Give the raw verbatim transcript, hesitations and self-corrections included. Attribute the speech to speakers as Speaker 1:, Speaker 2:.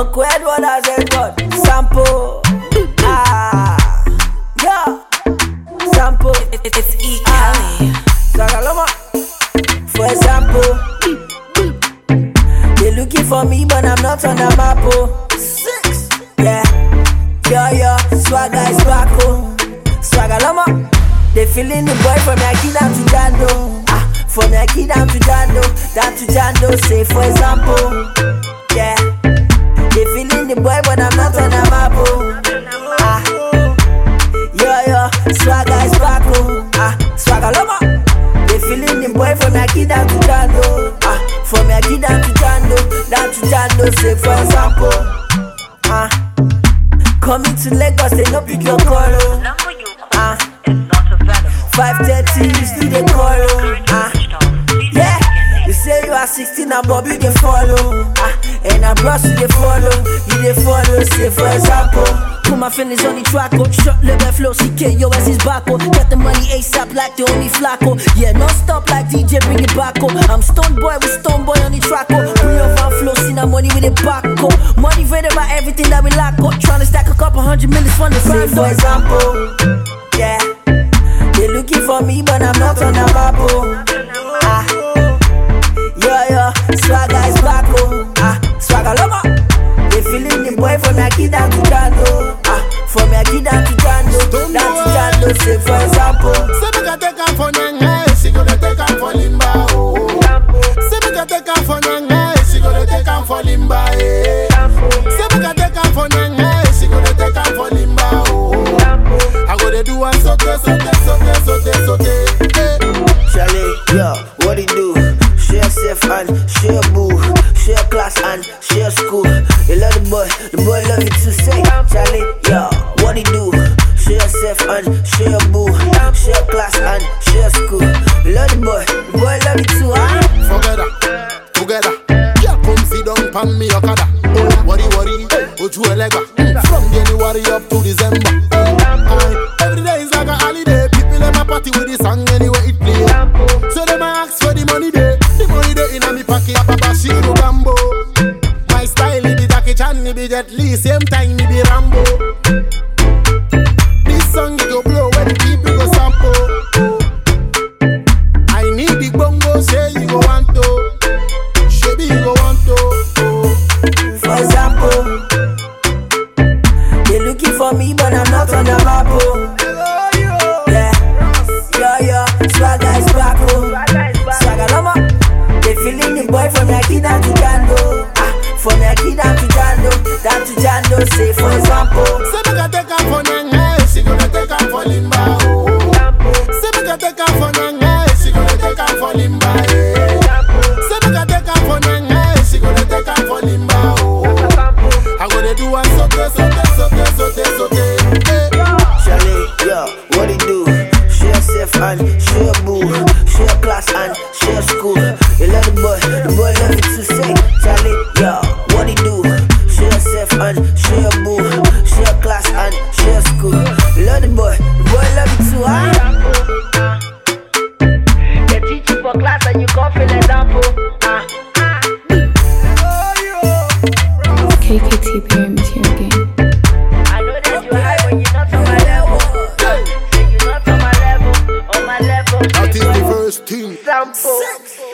Speaker 1: Uncle Edward has a God. Sample. Ah. Yeah. Sample.
Speaker 2: It's E. Kelly.
Speaker 1: Sagaloma. For example, they looking for me, but I'm not on the map. Oh. Six. Yeah. Yo, yo. Swagger is back. Oh. Swagaloma. They feeling the boy from Yaki down to Jando. Ah. From Yaki down to Jando. Down to Jando. Say for example. Yeah. They feeling the boy, but I'm not on the map. Oh. Ah. Yo, yo. Swagger is back. Oh. Ah. Swagaloma. They feeling the boy from Yaki down to Jando. Ah, from Yaki down to Jando, down to Jando. Say for example, ah, coming to Lagos, they no pick your call. Ah, five thirty, you still they call. Ah, yeah. You say you are sixteen and Bobby they follow. Ah, and I brush you they follow, you they follow. Say for example. Put my feelings on the track, oh. Short level flow, C K, yo, as his back, oh. Get the money ASAP like the only flacco. Yeah, non stop like D J, bring it back, oh. I'm stone boy with stone boy on the track, oh. Bring your van flow, see that money with it back, oh. Motivated by everything that we lack, oh. Tryna stack a couple hundred millions from the brand, for example, yeah. They looking for me, but I'm not on the map, oh. Ah. Yo, yo, Swagger is back, oh. Ah, Swagaloma. They feeling the boy from Yaki down to Jando. Ah, from Yaki down to Jando, down to Jando. Say for example,
Speaker 3: say me can take her for Nyanga, she gonna take her for Limba. Oh, say me can take her for Nyanga, she gonna take her for Limba. Say me can take her for Nyanga, she gonna take her for Limba. Oh, I gotta do one sote, sote, sote, sote, sote.
Speaker 1: Charlie, yo, what it do? Share safe and share boo, share class and share school. You love the boy, the boy love you too. Say, Charlie, yo, what it do? Share safe and share boo, share class and share school. You love the boy, the boy love you too, huh?
Speaker 3: Forget that, together. Yeah, come sit down, pan me okada. Worry, worry, Oju Elegba. From January up to December. Every day is like a holiday. People in my party with the song anyway it play. So they might ask for the money day. The money day in a me pocket, Papa Shiro Gambo. My style, it be Jackie Chan, it be Jet Li. Same time, it be Rambo. This song, it go blow when the people go sample. I need the bongo, say you go want to. Shebi you go want to.
Speaker 1: For example, they looking for me, but I'm not on the map, oh. Yeah, yo, yo, Swagger is back, oh. Swagaloma. They feeling the boy from Yaki down to Jando. Ah, from Yaki down to Jando, down to Jando. Say for example,
Speaker 3: say me can take her for Nyanga, she gonna take her for Limba. Oh, say me can take her for Nyanga, she gonna take her for Limba. Say me can take her for Nyanga, she gonna take her for Limba. Oh, I gotta do one sote, sote, sote, sote, sote.
Speaker 1: Charlie, yo, what it do? Share safe and share boo, share class and share school. You love the boy, the boy love you too. Say, Charlie, yo, what it do? Share safe and share boo, share class and share school. You love the boy, the boy love you too, huh? They teach you for class and you can't feel example. Ah,
Speaker 2: K K T Pyramid here again.
Speaker 1: I know that you high when you're not on my level. Say you're not on my level, on my level.
Speaker 3: That is the first thing.
Speaker 1: Sample.